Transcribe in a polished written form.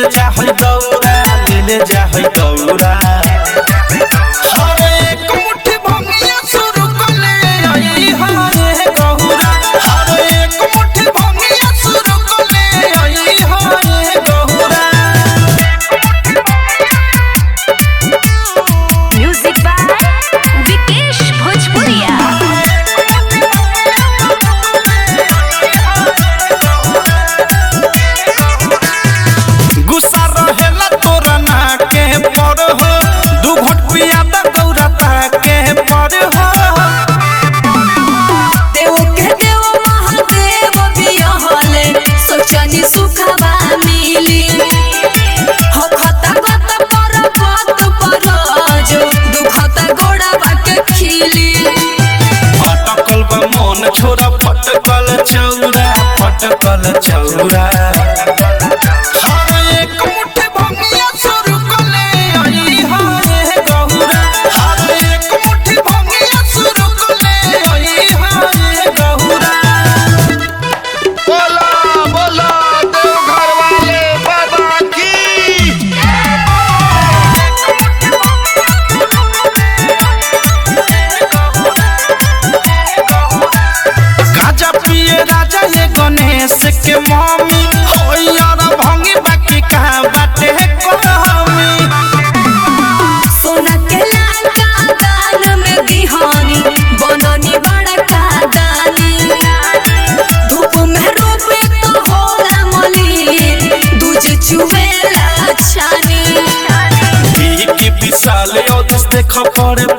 जा है दौरा ले ले जा है दौरा हर एक मुट्ठी भंगिया शुरू कर ले आई हाय गौरा हर एक मुट्ठी भंगिया शुरू कर ले आई हाय गौरा। Music by Vikesh Bhojpuriya. गुस्सा रहेला तोरा ना के पर हो दू घोट पिया द गौरा ता के पर हो देव के देव महादेव बियाहले सोचनी सुखवा मिली हो खता गत पर बात पर जो दुखता गोड़ा बाके खिली फटकल बा मन छोरा फटकल चौरा हर एक मुट्ठी भंगिया शुरू कर ले आई हाय गौरा हर एक मुट्ठी भंगिया शुरू कर ले आई हाय गौरा। बोला बोला देवघर वाले बाबा की। गाजा पिए राजा ये गणेश के मम्मी होई और भंगी बाकी कहाँ बाटे कहमी सोना के लाका दान में दिहानी बननी बड़ा का दानी धूप में रूप तो होला मलिन दूज चुवेला छानी की विशाल और देख पड़े